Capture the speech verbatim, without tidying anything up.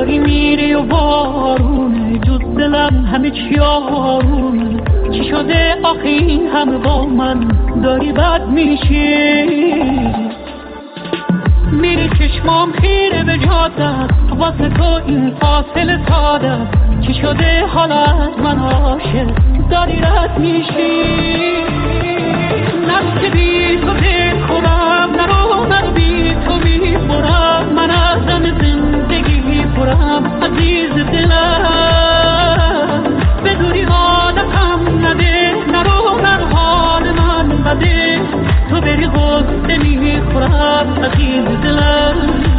داری میری و بارونه جز دلم همه چی آرونه چی شده آخه این همه با من داری بد میشی میری چشمام خیره به جاده واسه تو این فاصله ساده چی شده حالا از من عاشق داری رد میشی نفس بی تو دل خودم نرو نرو بی تو میبرم من از غم زندگی پرم عزیز دلم به دوری عادتم نده نرو نرو حال من بده تو بری غصه میخورم عزیز دلم